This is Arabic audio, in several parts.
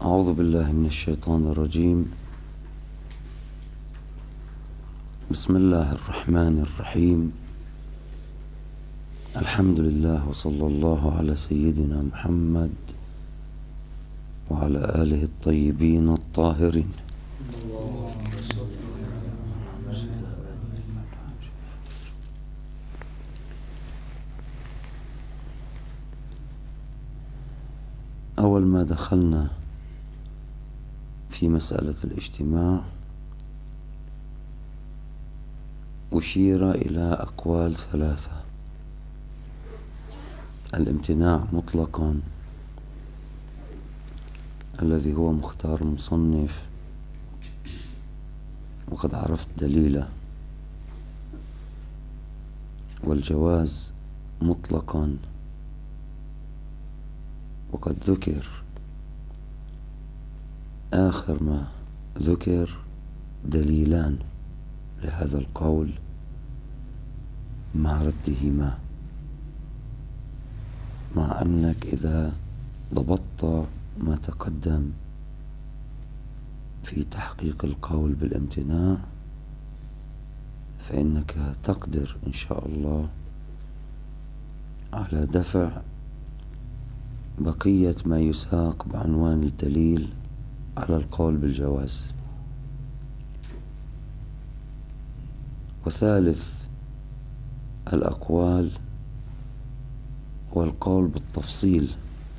أعوذ بالله من الشيطان الرجيم. بسم الله الرحمن الرحيم. الحمد لله وصلى الله على سيدنا محمد وعلى آله الطيبين الطاهرين. أول ما دخلنا في مسألة الاجتماع أشير إلى أقوال ثلاثة: الامتناع مطلقا الذي هو مختار المصنف وقد عرفت دليله، والجواز مطلقا وقد ذكر آخر ما ذكر دليلان لهذا القول مع ردهما، مع أنك إذا ضبطت ما تقدم في تحقيق القول بالامتناع فإنك تقدر إن شاء الله على دفع بقية ما يساق بعنوان الدليل على القول بالجواز. وثالث الأقوال هو القول بالتفصيل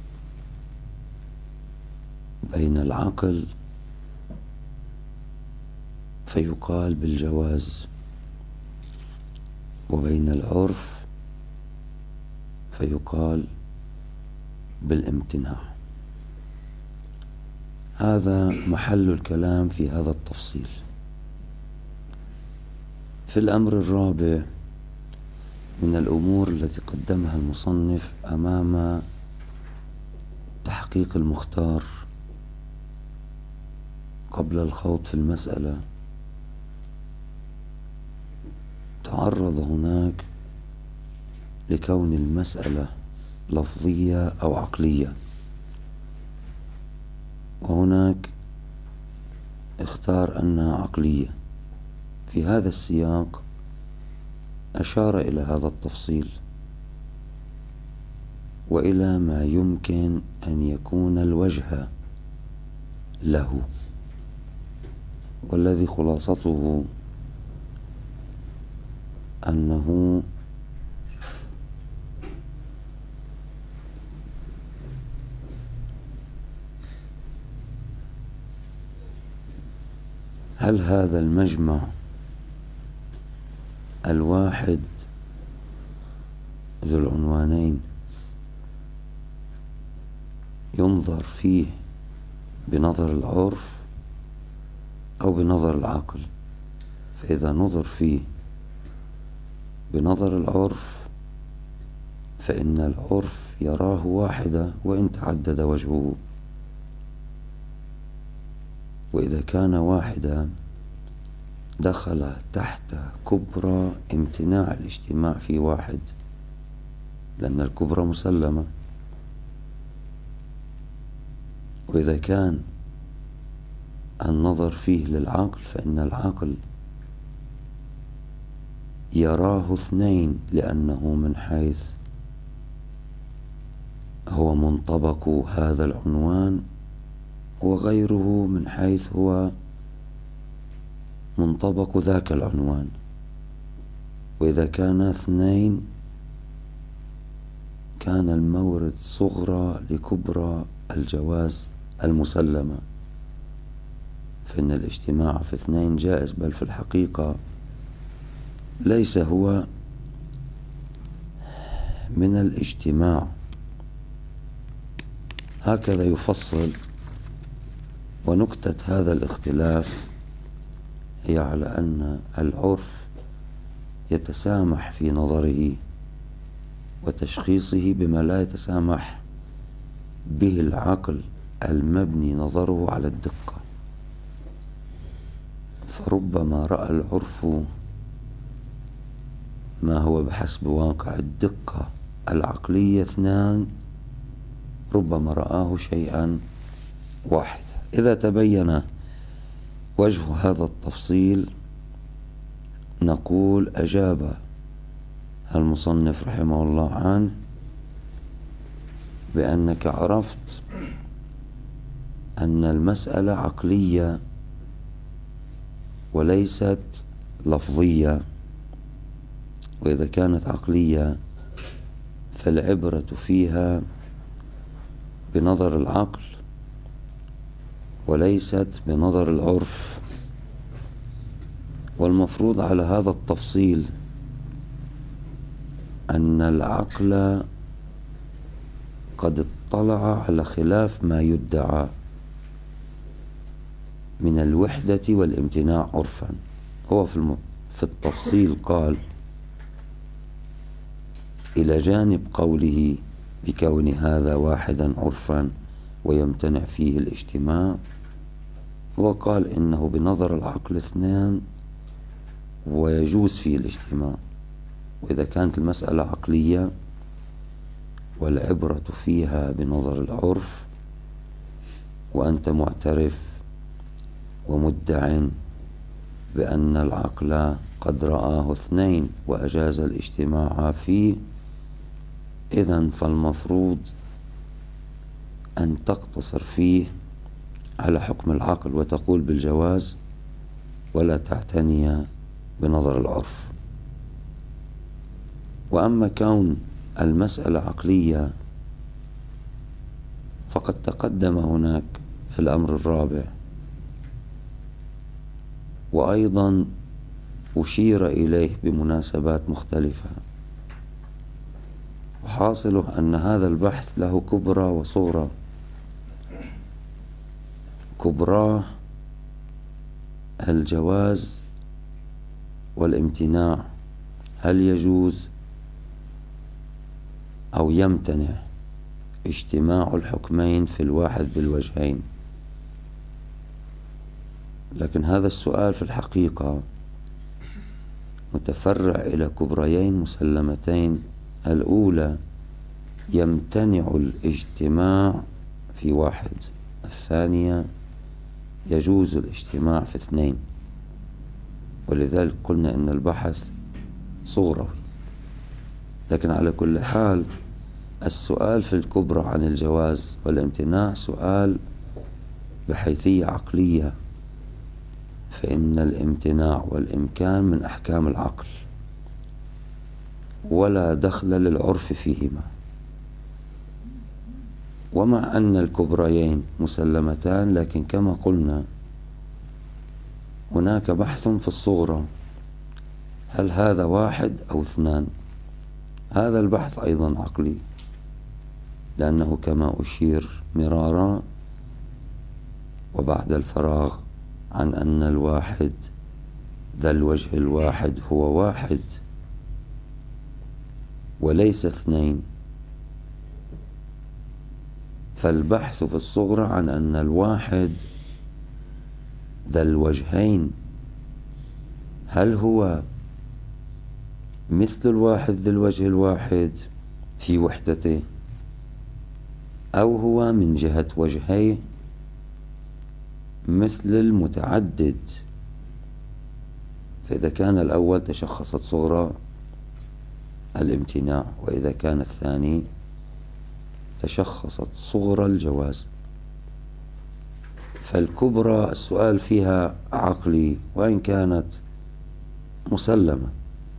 بين العقل فيقال بالجواز، وبين العرف فيقال بالامتناع. هذا محل الكلام في هذا التفصيل. في الأمر الرابع من الأمور التي قدمها المصنف أمام تحقيق المختار قبل الخوض في المسألة، تعرض هناك لكون المسألة لفظية أو عقلية، وهناك اختار أنها عقلية. في هذا السياق أشار إلى هذا التفصيل وإلى ما يمكن أن يكون الوجه له، والذي خلاصته أنه هل هذا المجمع الواحد ذو العنوانين ينظر فيه بنظر العرف أو بنظر العقل؟ فإذا نظر فيه بنظر العرف فإن العرف يراه واحدا وإن تعدد وجهه، وإذا كان واحدا دخل تحت كبرى امتناع الاجتماع في واحد، لأن الكبرى مسلمة. وإذا كان النظر فيه للعقل فإن العقل يراه اثنين، لأنه من حيث هو منطبق هذا العنوان وغيره من حيث هو منطبق ذاك العنوان. وإذا كان اثنين كان المورد صغرى لكبرى الجواز المسلمة، فإن الاجتماع في اثنين جائز، بل في الحقيقة ليس هو من الاجتماع. هكذا يفصل. ونكتة هذا الاختلاف هي على أن العرف يتسامح في نظره وتشخيصه بما لا يتسامح به العقل المبني نظره على الدقة. فربما رأى العرف ما هو بحسب واقع الدقة العقلية اثنان، ربما رآه شيئا واحدة. إذا تبين وجه هذا التفصيل نقول أجاب المصنف رحمه الله عنه بأنك عرفت أن المسألة عقلية وليست لفظية، وإذا كانت عقلية فالعبرة فيها بنظر العقل وليست بنظر العرف. والمفروض على هذا التفصيل أن العقل قد اطلع على خلاف ما يدعى من الوحدة والامتناع عرفا. هو في التفصيل قال إلى جانب قوله بكون هذا واحدا عرفا ويمتنع فيه الاجتماع، هو قال إنه بنظر العقل اثنان ويجوز فيه الاجتماع. وإذا كانت المسألة عقلية والعبرة فيها بنظر العرف وأنت معترف ومدع بأن العقل قد رآه اثنين وأجاز الاجتماع فيه، إذن فالمفروض أن تقتصر فيه على حكم العقل وتقول بالجواز ولا تعتني بنظر العرف. وأما كون المسألة عقلية فقد تقدم هناك في الأمر الرابع، وأيضا أشير إليه بمناسبات مختلفة، وحاصله أن هذا البحث له كبرى وصغرى. كبراه الجواز والامتناع، هل يجوز أو يمتنع اجتماع الحكمين في الواحد ذي الوجهين؟ لكن هذا السؤال في الحقيقة متفرع إلى كبريين مسلمتين. الأولى يمتنع الاجتماع في واحد، الثانية يجوز الاجتماع في اثنين. ولذلك قلنا إن البحث صغروي. لكن على كل حال السؤال في الكبرى عن الجواز والامتناع سؤال بحيثية عقلية، فإن الامتناع والإمكان من أحكام العقل ولا دخل للعرف فيهما. ومع أن الكبريين مسلمتان، لكن كما قلنا هناك بحث في الصغرى، هل هذا واحد أو اثنان؟ هذا البحث أيضا عقلي، لأنه كما أشير مرارا وبعد الفراغ عن أن الواحد ذا الوجه الواحد هو واحد وليس اثنين، فالبحث في الصغرى عن أن الواحد ذا الوجهين هل هو مثل الواحد ذي الوجه الواحد في وحدته، أو هو من جهة وجهيه مثل المتعدد. فإذا كان الأول تشخصت صغرى الامتناع، وإذا كان الثاني تشخصت صغرى الجواز. فالكبرى السؤال فيها عقلي وإن كانت مسلمة،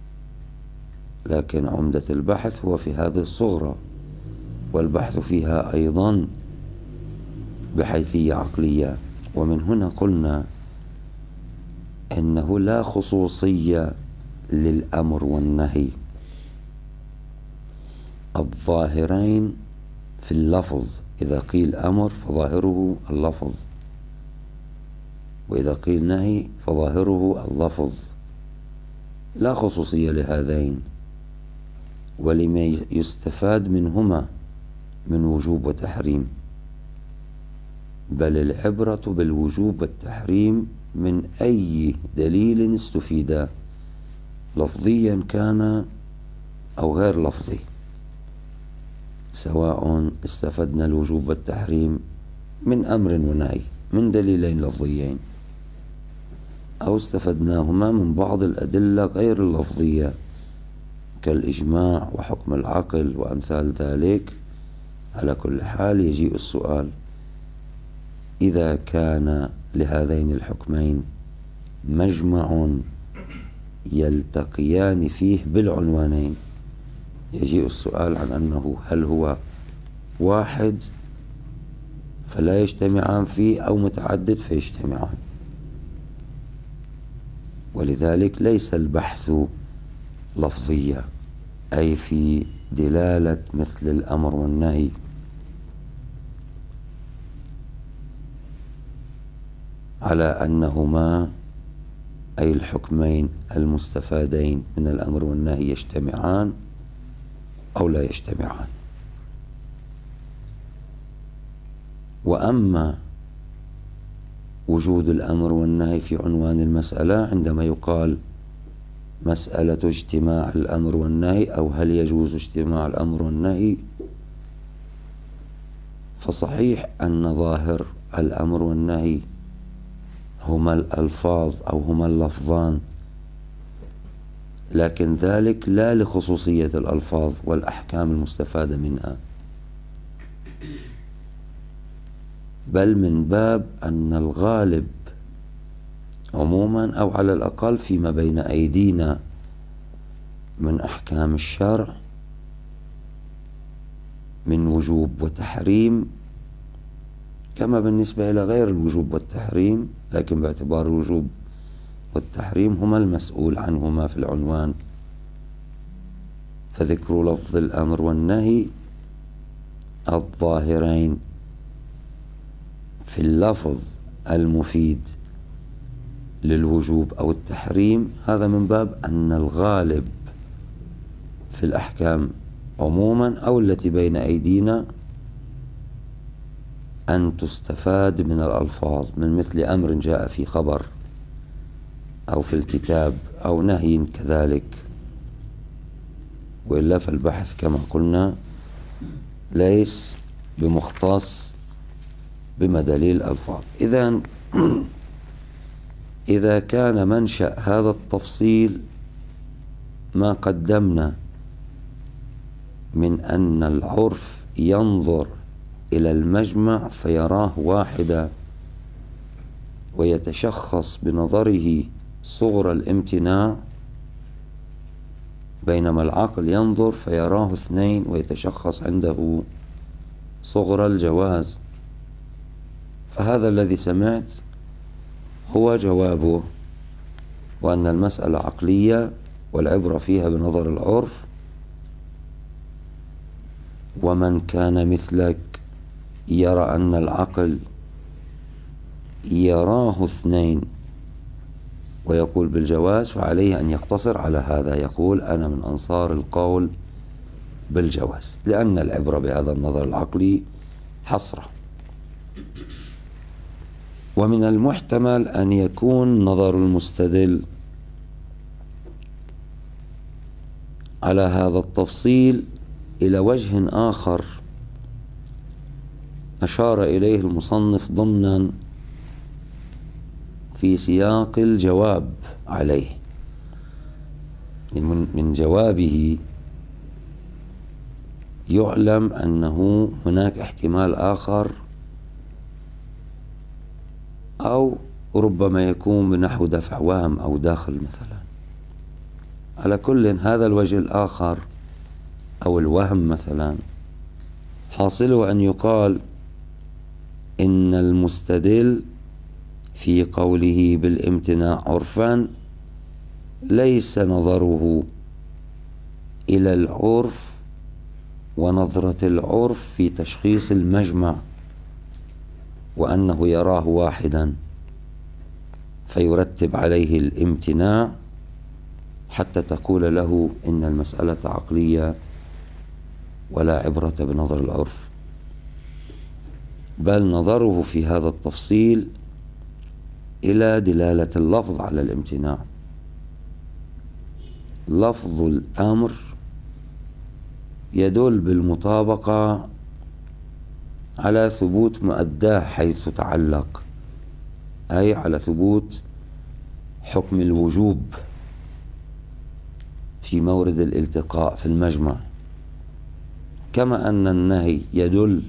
لكن عمدة البحث هو في هذه الصغرى، والبحث فيها أيضا بحيثية عقلية. ومن هنا قلنا إنه لا خصوصية للأمر والنهي، الظاهرين في اللفظ. إذا قيل أمر فظاهره اللفظ، وإذا قيل نهي فظاهره اللفظ، لا خصوصية لهذين ولما يستفاد منهما من وجوب وتحريم، بل العبرة بالوجوب والتحريم من أي دليل استفيدا، لفظيا كان أو غير لفظي، سواء استفدنا الوجوب والتحريم من أمر ونهي من دليلين لفظيين، أو استفدناهما من بعض الأدلة غير اللفظية كالإجماع وحكم العقل وأمثال ذلك، على كل حال يجيء السؤال: إذا كان لهذين الحكمين مجمع يلتقيان فيه بالعنوانين، يجيء السؤال عن أنه هل هو واحد فلا يجتمعان فيه أو متعدد فيجتمعان. ولذلك ليس البحث لفظيا، أي في دلالة مثل الأمر والنهي، على أنهما أي الحكمين المستفادين من الأمر والنهي يجتمعان أو لا يجتمعان. وأما وجود الأمر والنهي في عنوان المسألة، عندما يقال مسألة اجتماع الأمر والنهي أو هل يجوز اجتماع الأمر والنهي، فصحيح أن ظاهر الأمر والنهي هما الألفاظ أو هما اللفظان، لكن ذلك لا لخصوصية الألفاظ والأحكام المستفادة منها، بل من باب أن الغالب عموما أو على الأقل فيما بين أيدينا من أحكام الشرع من وجوب وتحريم، كما بالنسبة إلى غير الوجوب والتحريم، لكن باعتبار الوجوب والتحريم هما المسؤول عنهما في العنوان، فذكر لفظ الأمر والنهي الظاهرين في اللفظ المفيد للوجوب أو التحريم، هذا من باب أن الغالب في الأحكام عموما أو التي بين أيدينا أن تستفاد من الألفاظ، من مثل أمر جاء في خبر أو في الكتاب أو نهي كذلك، وإلا فالبحث كما قلنا ليس بمختص بمدليل الألفاظ. إذا كان منشأ هذا التفصيل ما قدمنا من أن العرف ينظر إلى المجمع فيراه واحدا ويتشخص بنظره صغر الامتناع، بينما العقل ينظر فيراه اثنين ويتشخص عنده صغر الجواز، فهذا الذي سمعت هو جوابه، وأن المسألة عقلية والعبرة فيها بنظر العرف. ومن كان مثلك يرى أن العقل يراه اثنين ويقول بالجواز، فعليه أن يقتصر على هذا، يقول أنا من أنصار القول بالجواز، لأن العبرة بهذا النظر العقلي حصرة. ومن المحتمل أن يكون نظر المستدل على هذا التفصيل إلى وجه آخر أشار إليه المصنف ضمنا في سياق الجواب عليه. من جوابه يعلم أنه هناك احتمال آخر، أو ربما يكون بنحو دفع وهم أو داخل مثلا. على كل هذا الوجه الآخر أو الوهم مثلا حاصله أن يقال إن المستدل في قوله بالامتناع عرفا ليس نظره إلى العرف ونظرة العرف في تشخيص المجمع، وأنه يراه واحدا فيرتب عليه الامتناع حتى تقول له إن المسألة عقلية ولا عبرة بنظر العرف، بل نظره في هذا التفصيل إلى دلالة اللفظ على الامتناع. لفظ الأمر يدل بالمطابقة على ثبوت مؤداه حيث تعلق، أي على ثبوت حكم الوجوب في مورد الالتقاء في المجمع، كما أن النهي يدل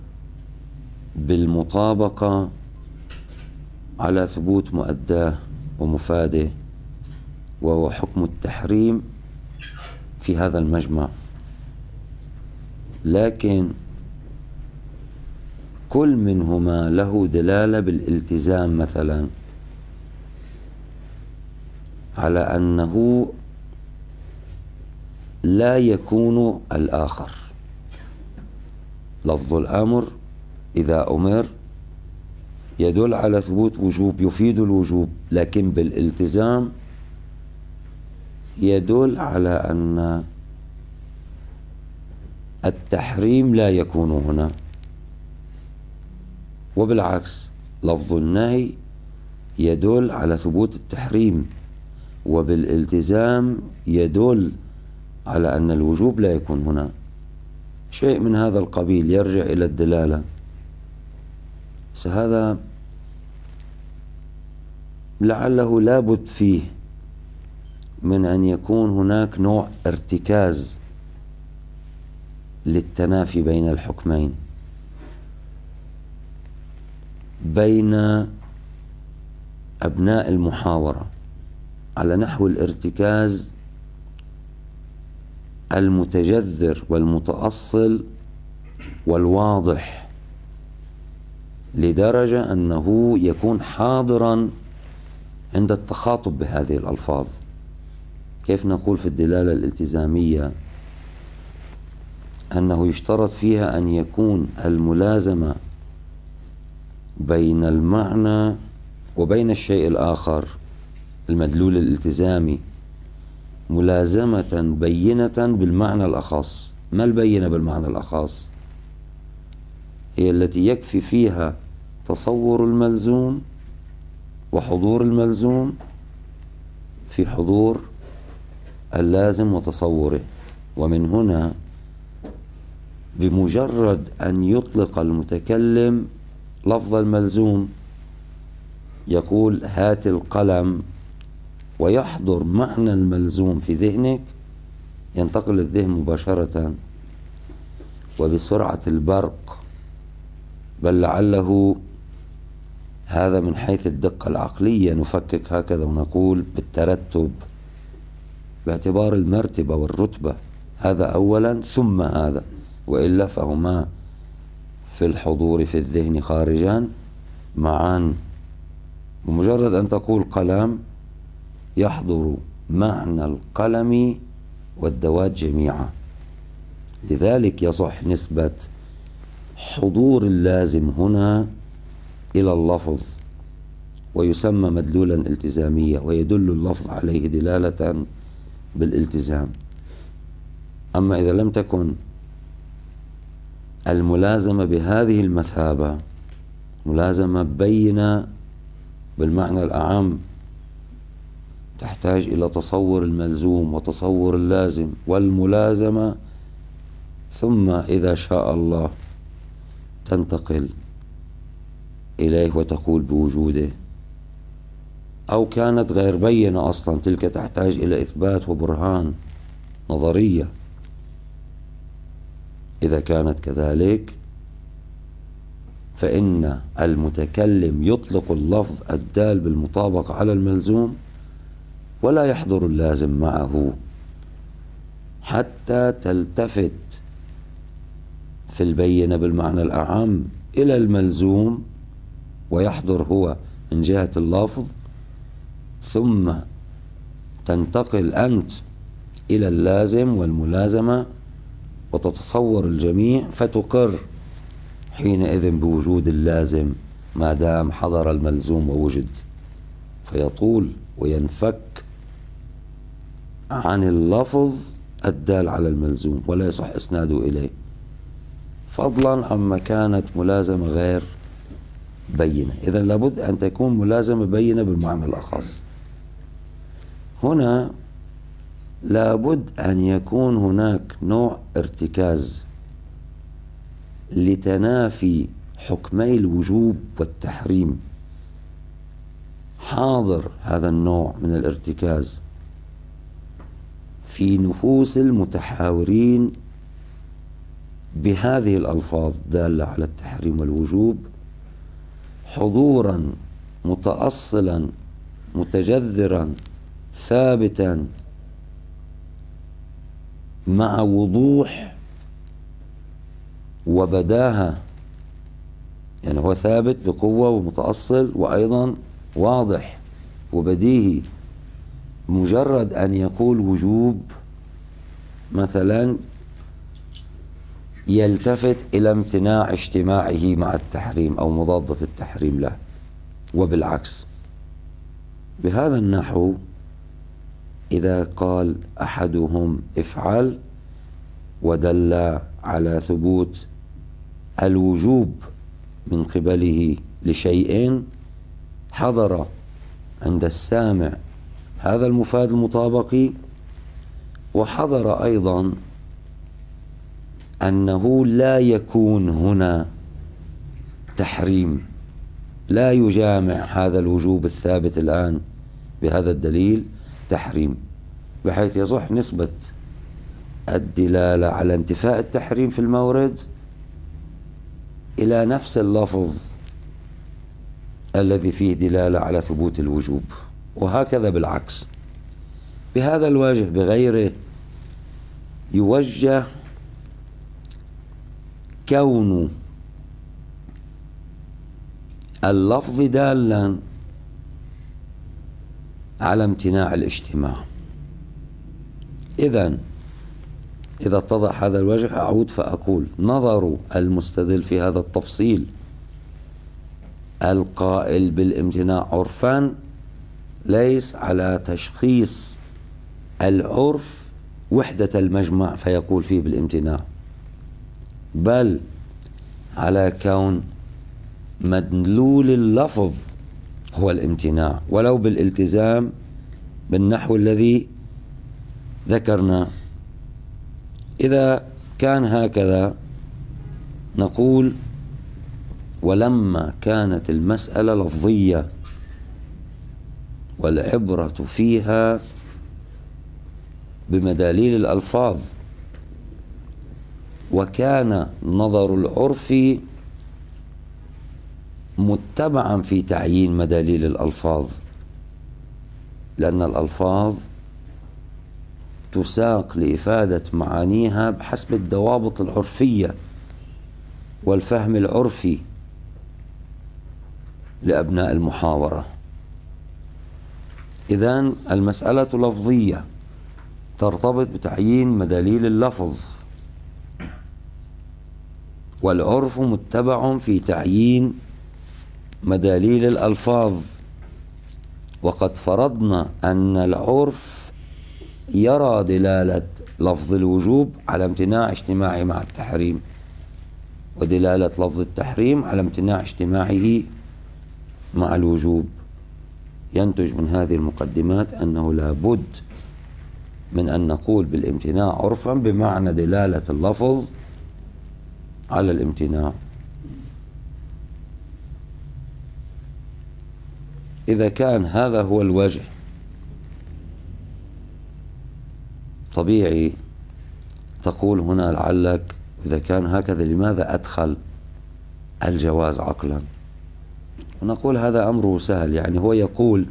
بالمطابقة على ثبوت مؤداه ومفاده، وهو حكم التحريم في هذا المجمع. لكن كل منهما له دلالة بالالتزام، مثلا على أنه لا يكون الآخر. لفظ الأمر إذا أمر يدل على ثبوت وجوب، يفيد الوجوب، لكن بالالتزام يدل على أن التحريم لا يكون هنا. وبالعكس لفظ النهي يدل على ثبوت التحريم، وبالالتزام يدل على أن الوجوب لا يكون هنا. شيء من هذا القبيل يرجع إلى الدلالة. هذا لعله لابد فيه من أن يكون هناك نوع ارتكاز للتنافي بين الحكمين، بين أبناء المحاورة، على نحو الارتكاز المتجذر والمتأصل والواضح، لدرجة أنه يكون حاضرا عند التخاطب بهذه الألفاظ. كيف نقول في الدلالة الالتزامية أنه يشترط فيها أن يكون الملازمة بين المعنى وبين الشيء الآخر، المدلول الالتزامي، ملازمة بينة بالمعنى الأخص. ما البينة بالمعنى الأخص؟ هي التي يكفي فيها تصور الملزوم وحضور الملزوم في حضور اللازم وتصوره. ومن هنا بمجرد أن يطلق المتكلم لفظ الملزوم، يقول هات القلم، ويحضر معنى الملزوم في ذهنك، ينتقل الذهن مباشرة وبسرعة البرق، بل لعله هذا من حيث الدقة العقلية نفكك هكذا ونقول بالترتب باعتبار المرتبة والرتبة، هذا أولا ثم هذا، وإلا فهما في الحضور في الذهن خارجا معا. بمجرد أن تقول قلم يحضر معنى القلم والدوات جميعا. لذلك يصح نسبة حضور اللازم هنا إلى اللفظ، ويسمى مدلولا التزاميا، ويدل اللفظ عليه دلالة بالالتزام. أما إذا لم تكن الملازمة بهذه المثابة ملازمة بينة بالمعنى الأعم، تحتاج إلى تصور الملزوم وتصور اللازم والملازمة، ثم إذا شاء الله تنتقل إليه وتقول بوجوده. أو كانت غير بينة أصلا، تلك تحتاج إلى إثبات وبرهان نظرية. إذا كانت كذلك فإن المتكلم يطلق اللفظ الدال بالمطابقة على الملزوم ولا يحضر اللازم معه، حتى تلتفت في البينة بالمعنى الأعم إلى الملزوم ويحضر هو من جهة اللفظ، ثم تنتقل أنت إلى اللازم والملازمة وتتصور الجميع، فتقر حينئذ بوجود اللازم ما دام حضر الملزوم ووجد، فيطول وينفك عن اللفظ الدال على الملزوم ولا يصح إسناده إليه، فضلا عما كانت ملازمة غير بينة. إذن لابد أن تكون ملازمة بينة بالمعنى الأخص. هنا لابد أن يكون هناك نوع ارتكاز لتنافي حكمي الوجوب والتحريم حاضر هذا النوع من الارتكاز في نفوس المتحاورين بهذه الألفاظ الدالة على التحريم والوجوب حضورا متأصلا متجذرا ثابتا مع وضوح وبداهة، يعني هو ثابت بقوة ومتأصل وأيضا واضح وبديهي. مجرد أن يقول وجوب مثلا يلتفت إلى امتناع اجتماعه مع التحريم أو مضادة التحريم له، وبالعكس. بهذا النحو إذا قال أحدهم افعل ودل على ثبوت الوجوب من قبله لشيء، حضر عند السامع هذا المفاد المطابقي، وحضر أيضا أنه لا يكون هنا تحريم، لا يجامع هذا الوجوب الثابت الآن بهذا الدليل تحريم، بحيث يصح نسبة الدلالة على انتفاء التحريم في المورد إلى نفس اللفظ الذي فيه دلالة على ثبوت الوجوب، وهكذا بالعكس. بهذا الوجه بغيره يوجه كون اللفظ دالا على امتناع الاجتماع. إذا اتضح هذا الوجه أعود فأقول نظر المستدل في هذا التفصيل القائل بالامتناع عرفا ليس على تشخيص العرف وحدة المجمع فيقول فيه بالامتناع، بل على كون مدلول اللفظ هو الامتناع ولو بالالتزام بالنحو الذي ذكرنا. إذا كان هكذا نقول ولما كانت المسألة لفظية والعبرة فيها بمداليل الألفاظ، وكان نظر العرف متبعا في تعيين مداليل الألفاظ، لأن الألفاظ تساق لإفادة معانيها بحسب الضوابط العرفية والفهم العرفي لأبناء المحاورة. إذن المسألة لفظية ترتبط بتعيين مداليل اللفظ، والعرف متبع في تعيين مداليل الألفاظ، وقد فرضنا أن العرف يرى دلالة لفظ الوجوب على امتناع اجتماعه مع التحريم، ودلالة لفظ التحريم على امتناع اجتماعه مع الوجوب. ينتج من هذه المقدمات أنه لا بد من أن نقول بالامتناع عرفا بمعنى دلالة اللفظ على الامتناع. إذا كان هذا هو الوجه طبيعي تقول هنا لعلك إذا كان هكذا لماذا أدخل الجواز عقلا؟ ونقول هذا أمره سهل، يعني هو يقول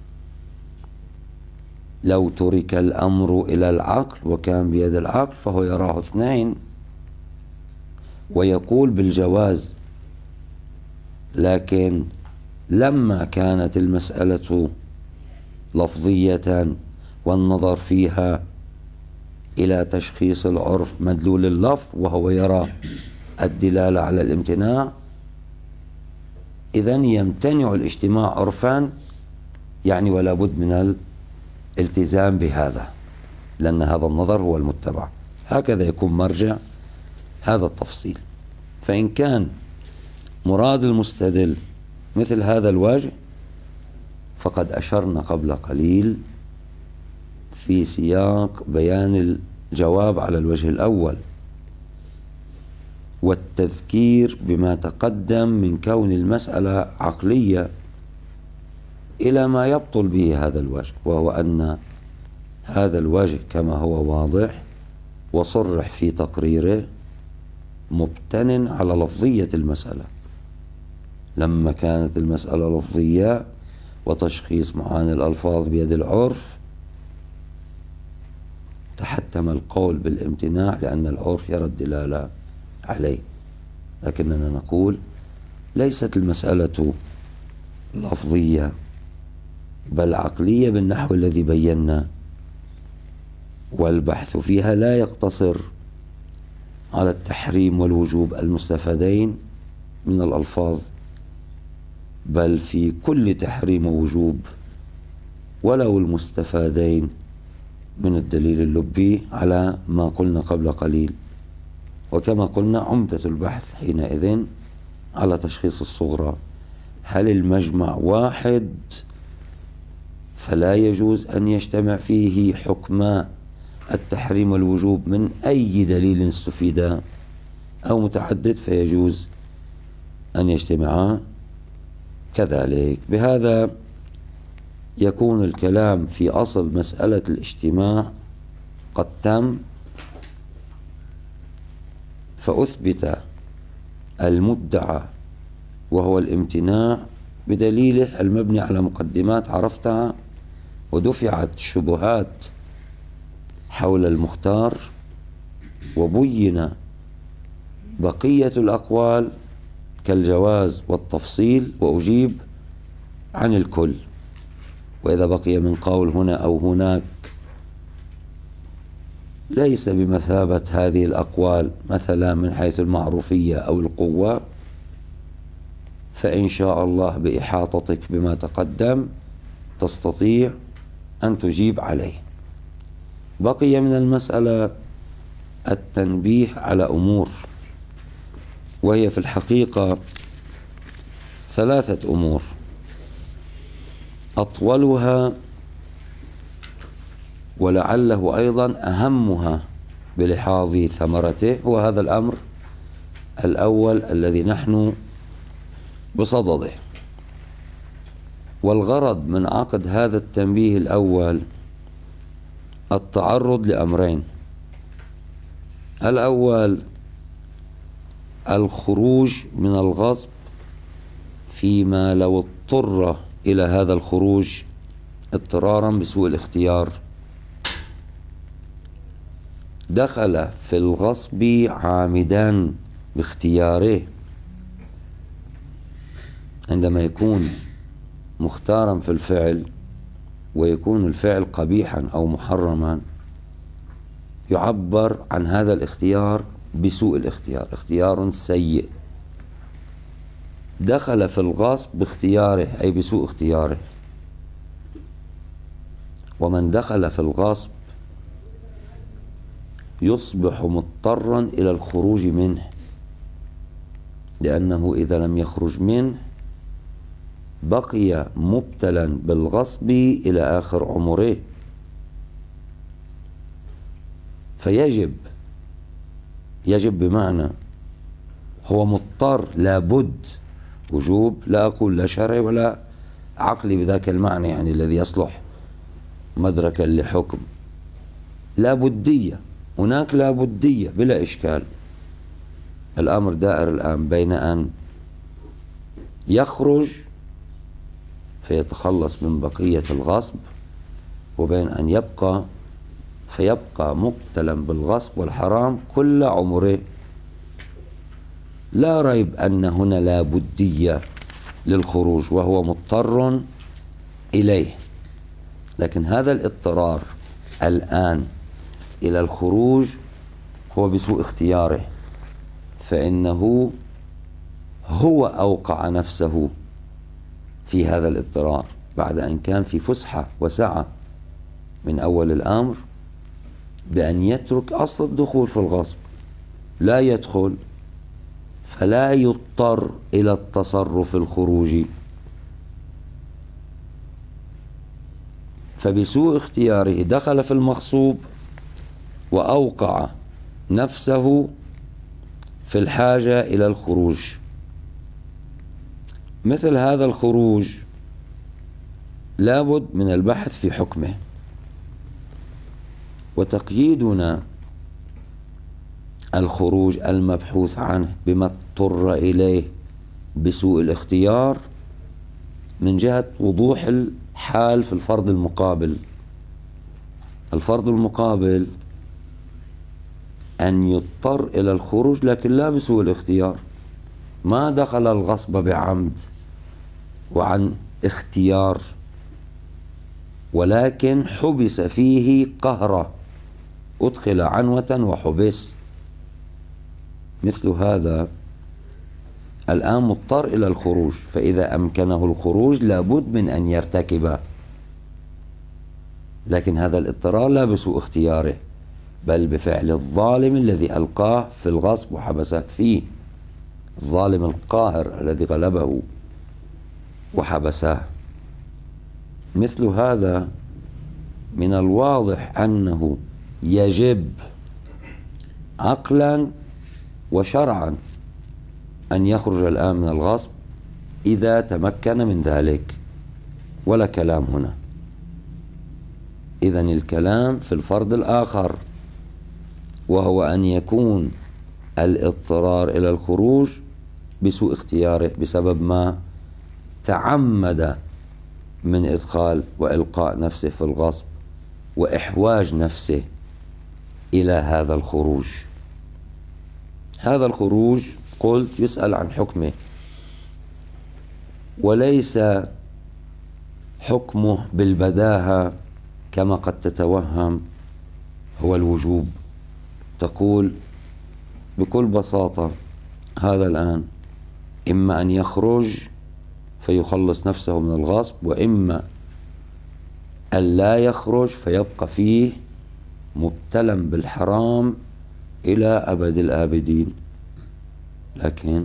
لو ترك الأمر إلى العقل وكان بيد العقل فهو يراه اثنين ويقول بالجواز، لكن لما كانت المسألة لفظية والنظر فيها إلى تشخيص العرف مدلول اللفظ وهو يرى الدلالة على الامتناع، إذن يمتنع الاجتماع عرفا، يعني ولا بد من الالتزام بهذا لأن هذا النظر هو المتبع. هكذا يكون مرجع هذا التفصيل. فإن كان مراد المستدل مثل هذا الوجه فقد أشرنا قبل قليل في سياق بيان الجواب على الوجه الأول، والتذكير بما تقدم من كون المسألة عقلية إلى ما يبطل به هذا الوجه، وهو أن هذا الوجه كما هو واضح وصرح في تقريره مبتن على لفظية المسألة. لما كانت المسألة لفظية وتشخيص معاني الألفاظ بيد العرف تحتم القول بالامتناع لأن العرف يرى الدلالة عليه، لكننا نقول ليست المسألة لفظية بل عقلية بالنحو الذي بينا، والبحث فيها لا يقتصر على التحريم والوجوب المستفادين من الألفاظ، بل في كل تحريم ووجوب ولو المستفادين من الدليل اللبي على ما قلنا قبل قليل. وكما قلنا عمدة البحث حينئذ على تشخيص الصغرى، هل المجمع واحد فلا يجوز أن يجتمع فيه حكما التحريم والوجوب من أي دليل استفيدا، أو متعدد فيجوز أن يجتمعا كذلك. بهذا يكون الكلام في أصل مسألة الاجتماع قد تم، فأثبت المدعى وهو الامتناع بدليله المبني على مقدمات عرفتها، ودفعت الشبهات حول المختار، وبين بقية الأقوال كالجواز والتفصيل وأجيب عن الكل. وإذا بقي من قول هنا أو هناك ليس بمثابة هذه الأقوال مثلا من حيث المعروفية أو القوة، فإن شاء الله بإحاطتك بما تقدم تستطيع أن تجيب عليه. بقي من المسألة التنبيه على أمور، وهي في الحقيقة 3 أمور، أطولها ولعله أيضا أهمها بلحاظ ثمرته هو هذا الأمر الأول الذي نحن بصدده. والغرض من عقد هذا التنبيه الأول التعرض لأمرين: الأول الخروج من الغصب فيما لو اضطر إلى هذا الخروج اضطرارا بسوء الاختيار، دخل في الغصب عامدا باختياره. عندما يكون مختارا في الفعل ويكون الفعل قبيحا أو محرما يعبر عن هذا الاختيار بسوء الاختيار، اختيار سيء. دخل في الغصب باختياره أي بسوء اختياره. ومن دخل في الغصب يصبح مضطرا إلى الخروج منه، لأنه إذا لم يخرج منه بقي مبتلا بالغصب إلى آخر عمره. فيجب بمعنى هو مضطر، لابد، وجوب لا أقول لا شرعي ولا عقلي بذاك المعنى يعني الذي يصلح مدركا لحكم، لا بدية، هناك لا بدية بلا إشكال. الأمر دائر الآن بين أن يخرج فيتخلص من بقية الغصب وبين أن يبقى فيبقى مبتلا بالغصب والحرام كل عمره. لا ريب أن هنا لا بدية للخروج وهو مضطر إليه، لكن هذا الاضطرار الآن إلى الخروج هو بسوء اختياره، فإنه هو أوقع نفسه في هذا الاضطرار بعد أن كان في فسحة وسعة من أول الأمر بأن يترك أصل الدخول في الغصب، لا يدخل فلا يضطر إلى التصرف الخروجي، فبسوء اختياره دخل في المغصوب وأوقع نفسه في الحاجة إلى الخروج. مثل هذا الخروج لابد من البحث في حكمه، وتقييدنا الخروج المبحوث عنه بما اضطر إليه بسوء الاختيار من جهة وضوح الحال في الفرض المقابل. الفرض المقابل أن يضطر إلى الخروج لكن لا بسوء الاختيار، ما دخل الغصب بعمد وعن اختيار، ولكن حبس فيه قهرة، أدخل عنوة وحبس. مثل هذا الآن مضطر إلى الخروج، فإذا أمكنه الخروج لابد من أن يرتكب، لكن هذا الاضطرار لا بسوء اختياره بل بفعل الظالم الذي ألقاه في الغصب وحبسه فيه، الظالم القاهر الذي غلبه وحبسه. مثل هذا من الواضح أنه يجب عقلا وشرعا أن يخرج الآن من الغصب إذا تمكن من ذلك، ولا كلام هنا. إذن الكلام في الفرض الآخر، وهو أن يكون الاضطرار إلى الخروج بسوء اختياره بسبب ما تعمد من إدخال وإلقاء نفسه في الغصب وإحواج نفسه إلى هذا الخروج. هذا الخروج قلت يسأل عن حكمه، وليس حكمه بالبداهة كما قد تتوهم هو الوجوب. تقول بكل بساطة هذا الآن إما أن يخرج فيخلص نفسه من الغصب، وإما أن لا يخرج فيبقى فيه مبتلى بالحرام إلى أبد الآبدين. لكن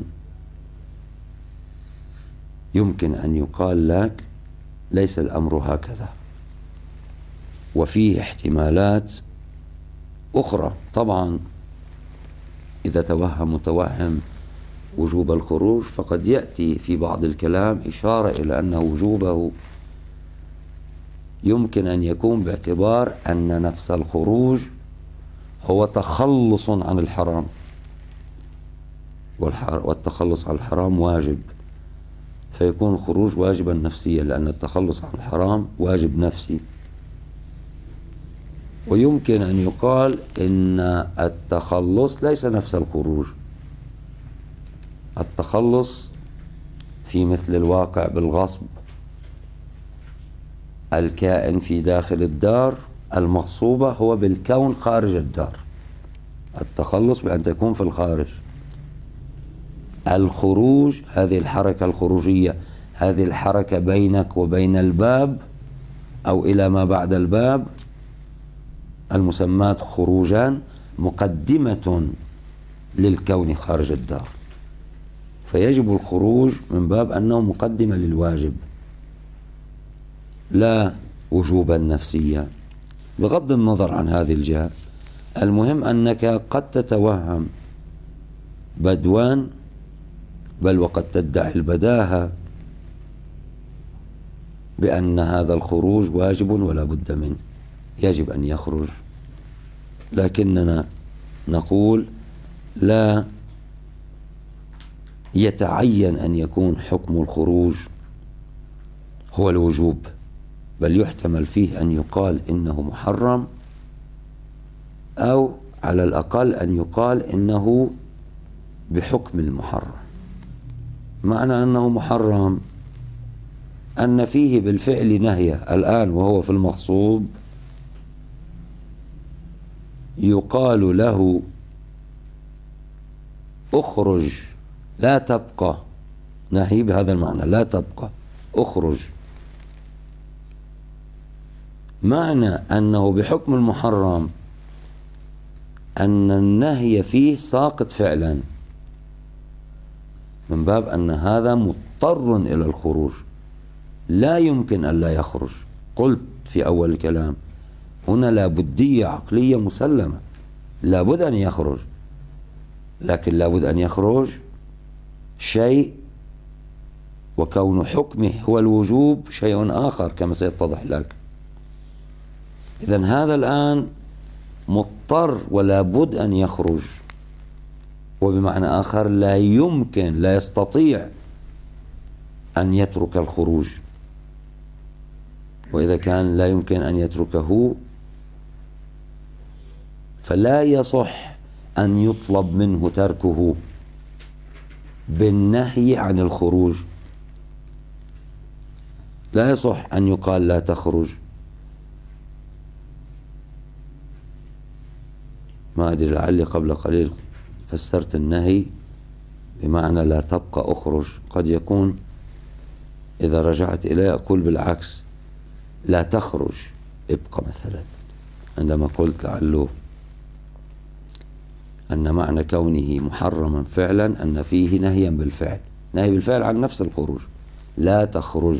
يمكن أن يقال لك ليس الأمر هكذا، وفيه احتمالات أخرى. طبعا إذا توهم متوهم وجوب الخروج فقد يأتي في بعض الكلام إشارة إلى أن وجوبه يمكن أن يكون باعتبار أن نفس الخروج هو تخلص عن الحرام، والتخلص عن الحرام واجب، فيكون الخروج واجبا نفسيا لأن التخلص عن الحرام واجب نفسي. ويمكن أن يقال إن التخلص ليس نفس الخروج. التخلص في مثل الواقع بالغصب الكائن في داخل الدار المغصوبة هو بالكون خارج الدار، التخلص بأن تكون في الخارج. الخروج هذه الحركة الخروجية، هذه الحركة بينك وبين الباب أو إلى ما بعد الباب، المسمات خروجان، مقدمة للكون خارج الدار، فيجب الخروج من باب أنه مقدمة للواجب لا وجوبا نفسيا. بغض النظر عن هذه الجهة، المهم أنك قد تتوهم بدوان بل وقد تدعي البداهة بأن هذا الخروج واجب ولا بد منه، يجب أن يخرج، لكننا نقول لا يتعين أن يكون حكم الخروج هو الوجوب، بل يحتمل فيه أن يقال إنه محرم، أو على الأقل أن يقال إنه بحكم المحرم. معنى أنه محرم أن فيه بالفعل نهيه الآن وهو في المغصوب، يقال له اخرج لا تبقى، نهي بهذا المعنى لا تبقى، اخرج. معنى أنه بحكم المحرم أن النهي فيه ساقط فعلا، من باب أن هذا مضطر إلى الخروج لا يمكن أن لا يخرج. قلت في أول الكلام هنا لابدية عقلية مسلمة، لابد أن يخرج، لكن لابد أن يخرج شيء، وكون حكمه هو الوجوب شيء آخر كما سيتضح لك. إذن هذا الآن مضطر ولا بد أن يخرج، وبمعنى آخر لا يمكن، لا يستطيع أن يترك الخروج. وإذا كان لا يمكن أن يتركه فلا يصح أن يطلب منه تركه بالنهي عن الخروج. لا يصح أن يقال لا تخرج. ما أدري، لعلي قبل قليل فسرت النهي بمعنى لا تبقى أخرج. قد يكون إذا رجعت إليه أقول بالعكس، لا تخرج ابقى مثلا، عندما قلت لعله أن معنى كونه محرما فعلا أن فيه نهيا بالفعل، نهي بالفعل عن نفس الخروج، لا تخرج،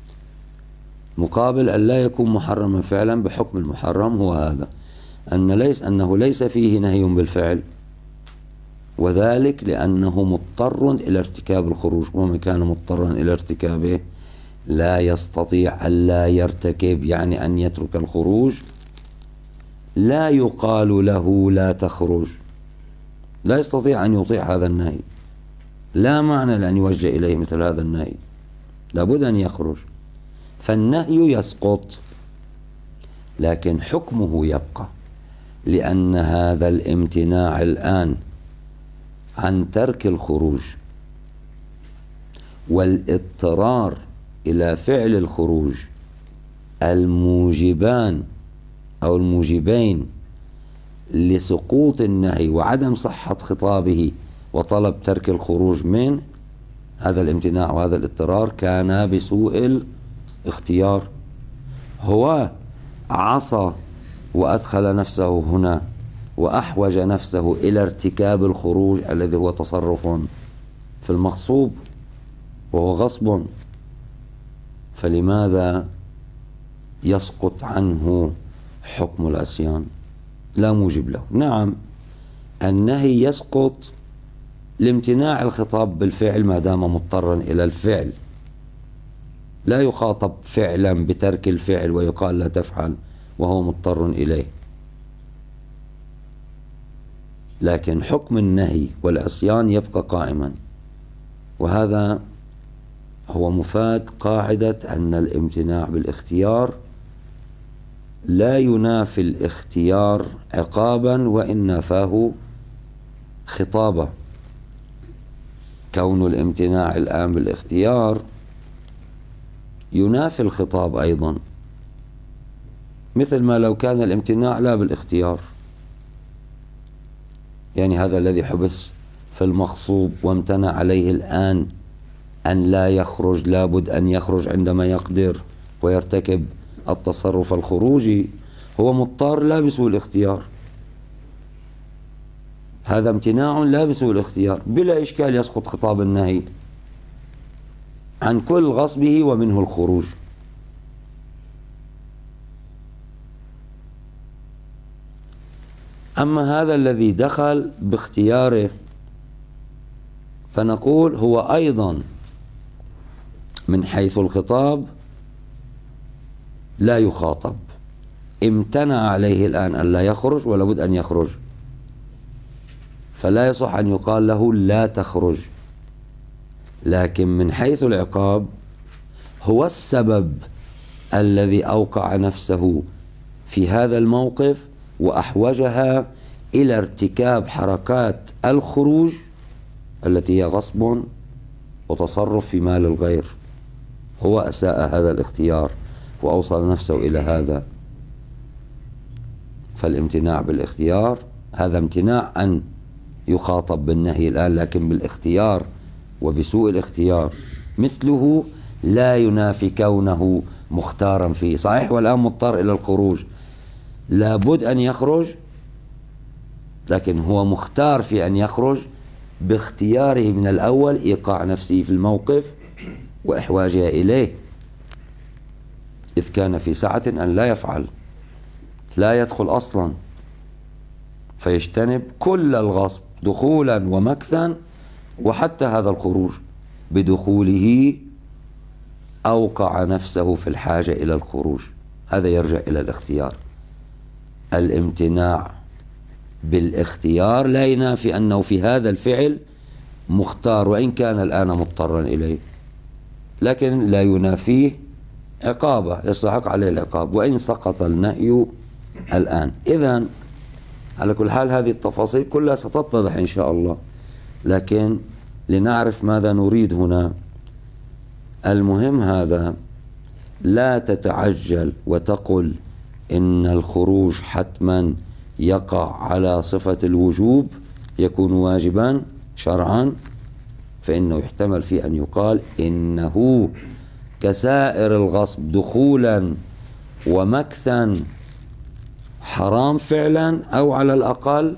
مقابل أن لا يكون محرما فعلا بحكم المحرم هو هذا، أنه ليس فيه نهي بالفعل، وذلك لأنه مضطر إلى ارتكاب الخروج، ومن كان مضطرا إلى ارتكابه لا يستطيع ألا يرتكب، يعني أن يترك الخروج. لا يقال له لا تخرج، لا يستطيع أن يطيع هذا النهي، لا معنى لأن يوجه إليه مثل هذا النهي، لابد أن يخرج، فالنهي يسقط لكن حكمه يبقى، لأن هذا الامتناع الآن عن ترك الخروج والاضطرار إلى فعل الخروج الموجبان أو الموجبين لسقوط النهي وعدم صحة خطابه وطلب ترك الخروج من هذا الامتناع وهذا الاضطرار كان بسوء الاختيار. هو عصى وأدخل نفسه هنا وأحوج نفسه إلى ارتكاب الخروج الذي هو تصرف في المغصوب وهو غصب، فلماذا يسقط عنه حكم العصيان؟ لا موجب له. نعم، النهي يسقط لامتناع الخطاب بالفعل ما دام مضطرا إلى الفعل، لا يخاطب فعلا بترك الفعل ويقال لا تفعل وهو مضطر إليه، لكن حكم النهي والعصيان يبقى قائما. وهذا هو مفاد قاعدة أن الامتناع بالاختيار لا ينافي الاختيار عقابا وإن نافاه خطابا. كون الامتناع الآن بالاختيار ينافي الخطاب أيضا، مثل ما لو كان الامتناع لا بالاختيار، يعني هذا الذي حبس في المغصوب وامتنع عليه الآن أن لا يخرج، لابد أن يخرج عندما يقدر ويرتكب التصرف الخروجي، هو مضطر لا بسوء الاختيار، هذا امتناع لا بسوء الاختيار، بلا إشكال يسقط خطاب النهي عن كل غصبه ومنه الخروج. أما هذا الذي دخل باختياره فنقول هو أيضا من حيث الخطاب لا يخاطب، امتنع عليه الآن أن لا يخرج ولا بد أن يخرج، فلا يصح أن يقال له لا تخرج. لكن من حيث العقاب هو السبب الذي أوقع نفسه في هذا الموقف وأحوجها إلى ارتكاب حركات الخروج التي هي غصب وتصرف في مال الغير، هو أساء هذا الاختيار وأوصل نفسه إلى هذا. فالامتناع بالاختيار هذا امتناع أن يخاطب بالنهي الآن، لكن بالاختيار وبسوء الاختيار مثله لا ينافي كونه مختارا فيه. صحيح والآن مضطر إلى الخروج، لابد أن يخرج، لكن هو مختار في أن يخرج باختياره من الأول إيقاع نفسه في الموقف وإحواجها إليه، إذ كان في سعة أن لا يفعل، لا يدخل أصلا، فيجتنب كل الغصب دخولا ومكثا، وحتى هذا الخروج بدخوله أوقع نفسه في الحاجة إلى الخروج، هذا يرجع إلى الاختيار. الامتناع بالاختيار لا ينافي أنه في هذا الفعل مختار، وإن كان الآن مضطرا إليه، لكن لا ينافيه عقابة يستحق عليه العقاب وإن سقط النهي الآن. إذن على كل حال هذه التفاصيل كلها ستتضح إن شاء الله، لكن لنعرف ماذا نريد هنا. المهم هذا، لا تتعجل وتقل إن الخروج حتما يقع على صفة الوجوب، يكون واجبا شرعا، فإنه يحتمل فيه أن يقال إنه كسائر الغصب دخولا ومكثا حرام فعلا، أو على الأقل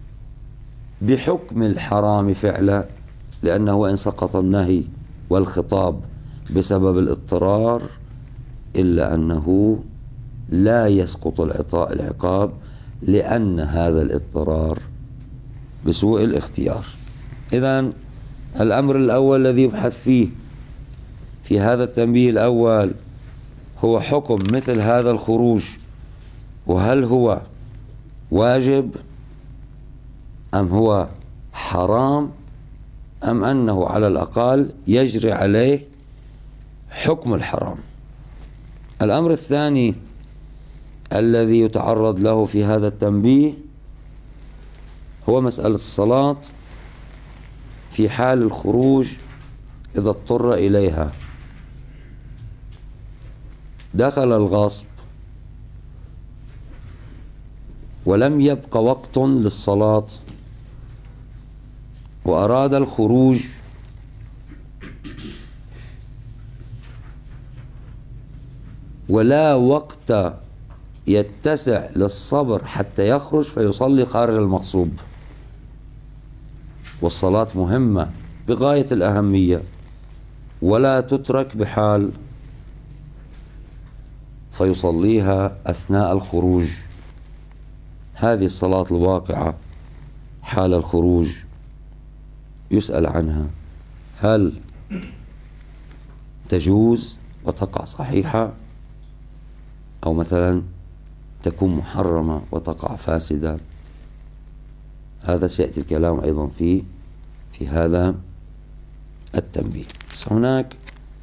بحكم الحرام فعلا، لأنه وإن سقط النهي والخطاب بسبب الاضطرار إلا أنه لا يسقط العقاب، لأن هذا الاضطرار بسوء الاختيار. إذن الأمر الأول الذي يبحث فيه في هذا التنبيه الأول هو حكم مثل هذا الخروج، وهل هو واجب أم هو حرام، أم أنه على الأقل يجري عليه حكم الحرام. الأمر الثاني الذي يتعرض له في هذا التنبيه هو مسألة الصلاة في حال الخروج إذا اضطر إليها. دخل الغصب ولم يبق وقت للصلاة وأراد الخروج، ولا وقت يتسع للصبر حتى يخرج فيصلي خارج المغصوب، والصلاة مهمة بغاية الأهمية ولا تترك بحال، فيصليها أثناء الخروج. هذه الصلاة الواقعة حال الخروج يسأل عنها، هل تجوز وتقع صحيحة، أو مثلا تكون محرمة وتقع فاسدة؟ هذا سيأتي الكلام أيضا في هذا التنبيه. بس هناك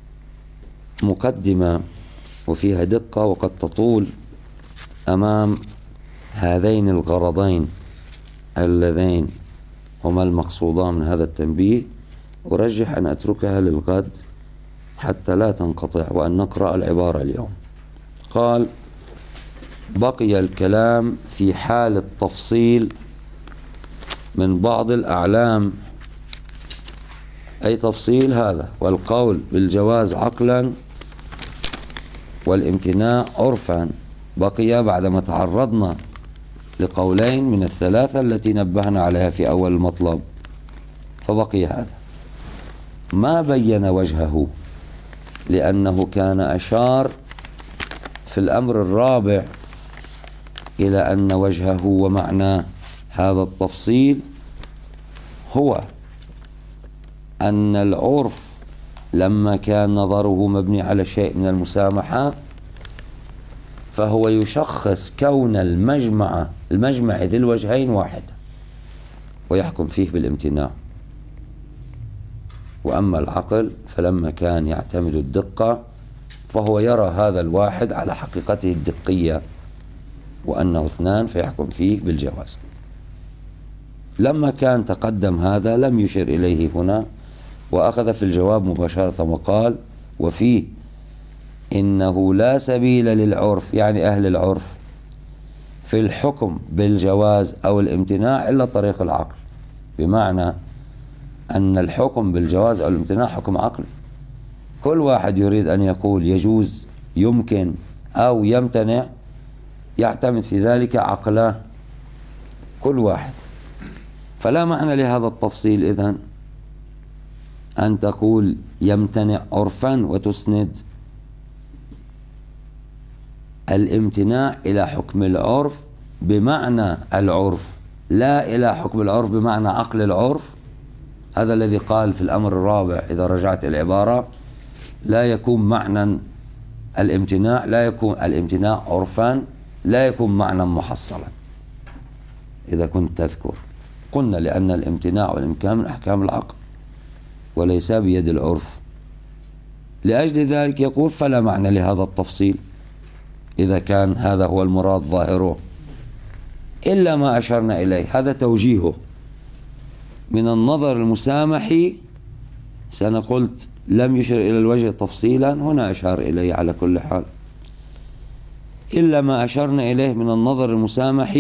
مقدمة وفيها دقة وقد تطول أمام هذين الغرضين اللذين هما المقصودان من هذا التنبيه، أرجح أن أتركها للغد حتى لا تنقطع، وأن نقرأ العبارة اليوم. قال: بقي الكلام في حال التفصيل من بعض الأعلام، أي تفصيل هذا، والقول بالجواز عقلا والامتناع عرفا. بقي بعدما تعرضنا لقولين من الثلاثة التي نبهنا عليها في أول المطلب، فبقي هذا ما بين وجهه، لأنه كان أشار في الأمر الرابع إلى أن وجهه ومعنى هذا التفصيل هو أن العرف لما كان نظره مبني على شيء من المسامحة، فهو يشخص كون المجمع ذي الوجهين واحد ويحكم فيه بالامتناع. وأما العقل فلما كان يعتمد الدقة فهو يرى هذا الواحد على حقيقته الدقية وأنه اثنان فيحكم فيه بالجواز. لما كان تقدم هذا لم يشر إليه هنا، وأخذ في الجواب مباشرة وقال: وفيه إنه لا سبيل للعرف، يعني أهل العرف، في الحكم بالجواز أو الامتناع إلا طريق العقل، بمعنى أن الحكم بالجواز أو الامتناع حكم عقلي. كل واحد يريد أن يقول يجوز، يمكن، أو يمتنع، يعتمد في ذلك عقله كل واحد. فلا معنى لهذا التفصيل إذن أن تقول يمتنع عرفا وتسند الامتناع إلى حكم العرف بمعنى العرف، لا إلى حكم العرف بمعنى عقل العرف. هذا الذي قال في الأمر الرابع إذا رجعت العبارة: لا يكون معنى الامتناع، لا يكون الامتناع عرفا، لا يكون معنى محصلا. إذا كنت تذكر قلنا لأن الامتناع والإمكان من أحكام العقل وليس بيد العرف. لأجل ذلك يقول: فلا معنى لهذا التفصيل إذا كان هذا هو المراد ظاهره إلا ما أشرنا إليه. هذا توجيهه من النظر المسامح. أنا قلت لم يشر إلى الوجه تفصيلا، هنا أشار إليه على كل حال. إلا ما أشرنا إليه من النظر المسامح.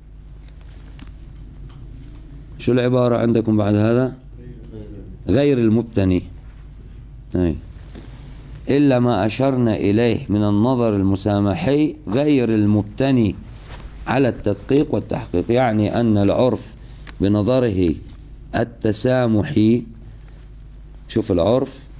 شو العبارة عندكم بعد هذا؟ غير المبتني. إلا ما أشرنا إليه من النظر المسامحي غير المبتني على التدقيق والتحقيق، يعني أن العرف بنظره التسامحي، شوف العرف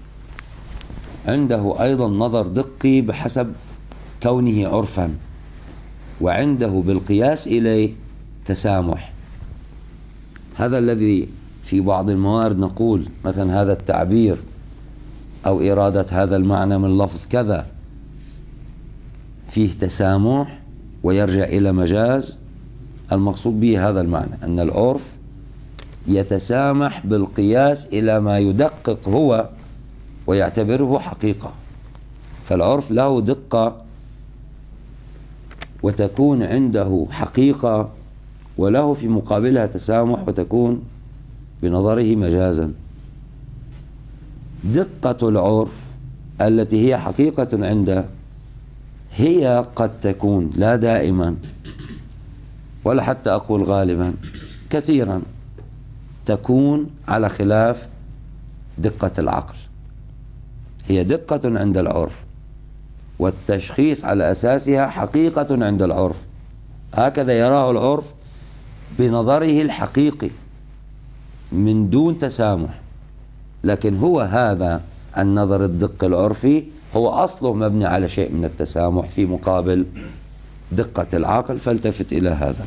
عنده أيضا نظر دقي بحسب كونه عرفا، وعنده بالقياس إليه تسامح. هذا الذي في بعض الموارد نقول مثلا هذا التعبير أو إرادة هذا المعنى من لفظ كذا فيه تسامح ويرجع إلى مجاز. المقصود به هذا المعنى، أن العرف يتسامح بالقياس إلى ما يدقق هو ويعتبره حقيقة. فالعرف له دقة وتكون عنده حقيقة، وله في مقابلها تسامح وتكون بنظره مجازا. دقة العرف التي هي حقيقة عنده هي قد تكون لا دائما ولا حتى أقول غالبا، كثيرا تكون على خلاف دقة العقل. هي دقة عند العرف والتشخيص على أساسها حقيقة عند العرف، هكذا يراه العرف بنظره الحقيقي من دون تسامح. لكن هو هذا النظر الدق العرفي هو أصله مبني على شيء من التسامح في مقابل دقة العقل، فالتفت إلى هذا.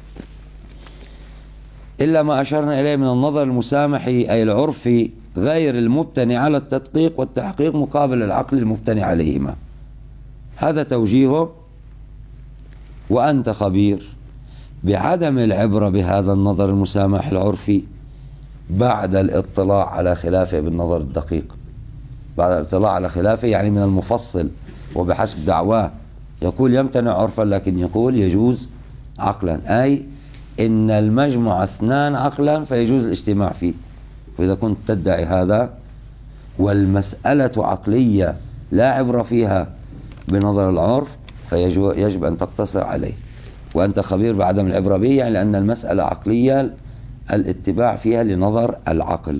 إلا ما أشرنا إليه من النظر المسامحي أي العرفي غير المبتني على التدقيق والتحقيق مقابل العقل المبتني عليهما. هذا توجيهه. وأنت خبير بعدم العبرة بهذا النظر المسامح العرفي بعد الاطلاع على خلافه بالنظر الدقيق. بعد الاطلاع على خلافه يعني من المفصل وبحسب دعواه يقول يمتنع عرفا، لكن يقول يجوز عقلا، أي إن المجموع اثنان عقلا فيجوز الاجتماع فيه. وإذا كنت تدعي هذا والمسألة عقلية لا عبرة فيها بنظر العرف فيجب أن تقتصر عليه. وأنت خبير بعدم العبرة به يعني لأن المسألة عقلية الاتباع فيها لنظر العقل.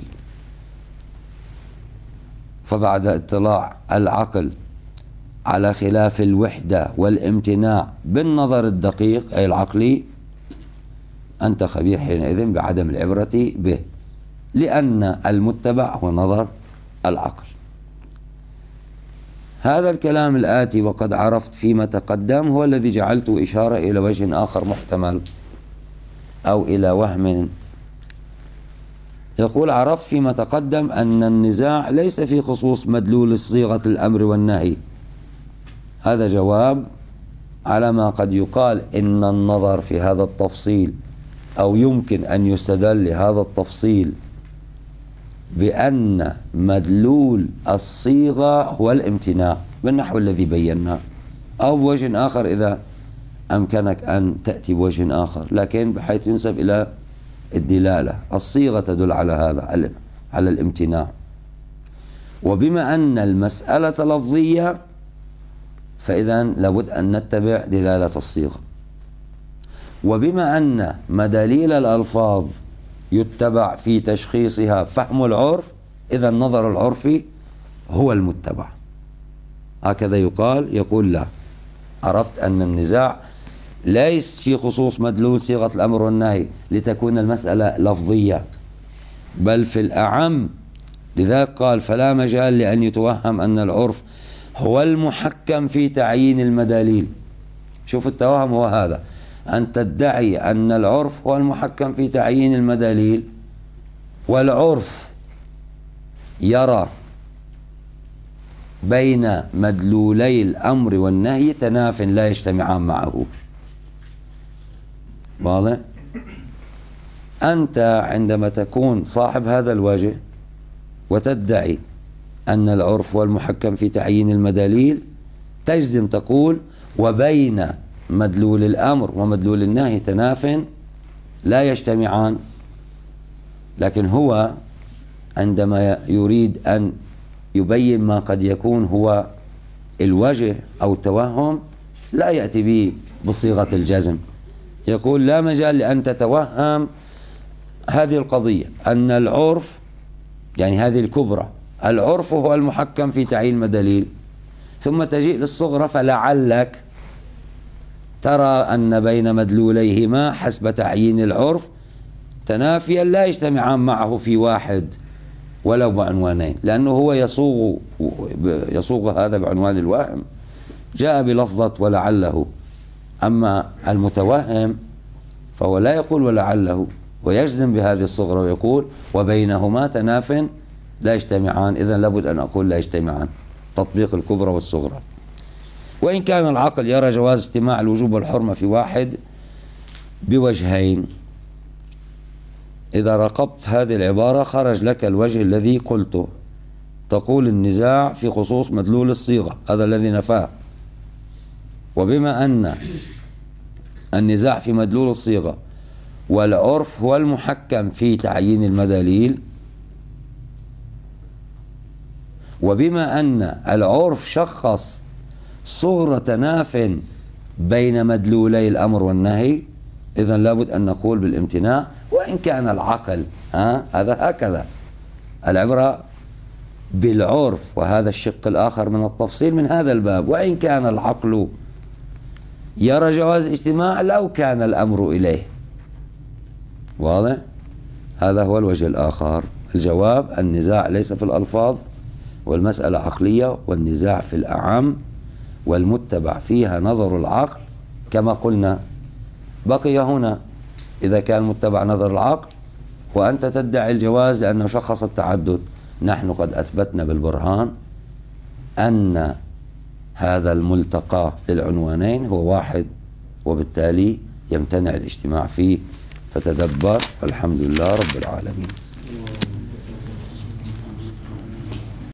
فبعد اطلاع العقل على خلاف الوحدة والامتناع بالنظر الدقيق أي العقلي أنت خبير حينئذ بعدم العبرة به، لأن المتبع هو نظر العقل. هذا الكلام الآتي وقد عرفت فيما تقدم هو الذي جعلت إشارة إلى وجه آخر محتمل أو إلى وهم. يقول عرفت فيما تقدم أن النزاع ليس في خصوص مدلول صيغة الأمر والنهي. هذا جواب على ما قد يقال إن النظر في هذا التفصيل أو يمكن أن يستدل لهذا التفصيل بأن مدلول الصيغة هو الامتناع بالنحو الذي بيناه، أو بوجه آخر إذا أمكنك أن تأتي بوجه آخر، لكن بحيث ينسب إلى الدلالة. الصيغة تدل على هذا، على الامتناع. وبما أن المسألة لفظية فإذا لابد أن نتبع دلالة الصيغة. وبما أن مداليل الألفاظ يتبع في تشخيصها فهم العرف، إذا النظر العرفي هو المتبع. هكذا يقول لا، عرفت أن النزاع ليس في خصوص مدلول صيغة الأمر والنهي لتكون المسألة لفظية، بل في الأعم. لذلك قال فلا مجال لأن يتوهم أن العرف هو المحكم في تعيين المداليل. شوف التوهم هو هذا، أن تدعي أن العرف هو المحكم في تعيين المداليل، والعرف يرى بين مدلولي الأمر والنهي تناف لا يجتمعان معه. واضح؟ أنت عندما تكون صاحب هذا الوجه وتدعي أن العرف هو المحكم في تعيين المداليل، تجزم تقول وبين مدلول الأمر ومدلول النهي تناف لا يجتمعان. لكن هو عندما يريد أن يبين ما قد يكون هو الوجه أو التوهم لا يأتي به بصيغة الجزم، يقول لا مجال لأن تتوهم هذه القضية أن العرف، يعني هذه الكبرى، العرف هو المحكم في تعيين المداليل، ثم تجيء للصغرى فلعلك ترى أن بين مدلوليهما حسب تعيين العرف تنافيا لا يجتمعان معه في واحد ولو بعنوانين، لأنه هو يصوغ هذا بعنوان الوهم، جاء بلفظة ولعله. أما المتوهم فهو لا يقول ولعله ويجزم بهذه الصغرى ويقول وبينهما تناف لا يجتمعان، إذن لابد أن أقول لا يجتمعان، تطبيق الكبرى والصغرى. وإن كان العقل يرى جواز اجتماع الوجوب والحرمة في واحد بوجهين، إذا رقبت هذه العبارة خرج لك الوجه الذي قلته، تقول النزاع في خصوص مدلول الصيغة، هذا الذي نفاه. وبما أن النزاع في مدلول الصيغة والعرف هو المحكم في تعيين المداليل، وبما أن العرف شخص صغرى تناف بين مدلولي الأمر والنهي، إذن لابد أن نقول بالامتناع. وإن كان العقل هذا هكذا، العبرة بالعرف، وهذا الشق الآخر من التفصيل من هذا الباب. وإن كان العقل يرى جواز اجتماع لو كان الأمر إليه. واضح؟ هذا هو الوجه الآخر. الجواب النزاع ليس في الألفاظ، والمسألة عقلية، والنزاع في الأعم، والمتبع فيها نظر العقل كما قلنا. بقي هنا إذا كان متبع نظر العقل وأنت تدعي الجواز لأنه شخص التعدد، نحن قد أثبتنا بالبرهان أن هذا الملتقى للعنوانين هو واحد، وبالتالي يمتنع الاجتماع فيه. فتدبر، والحمد لله رب العالمين.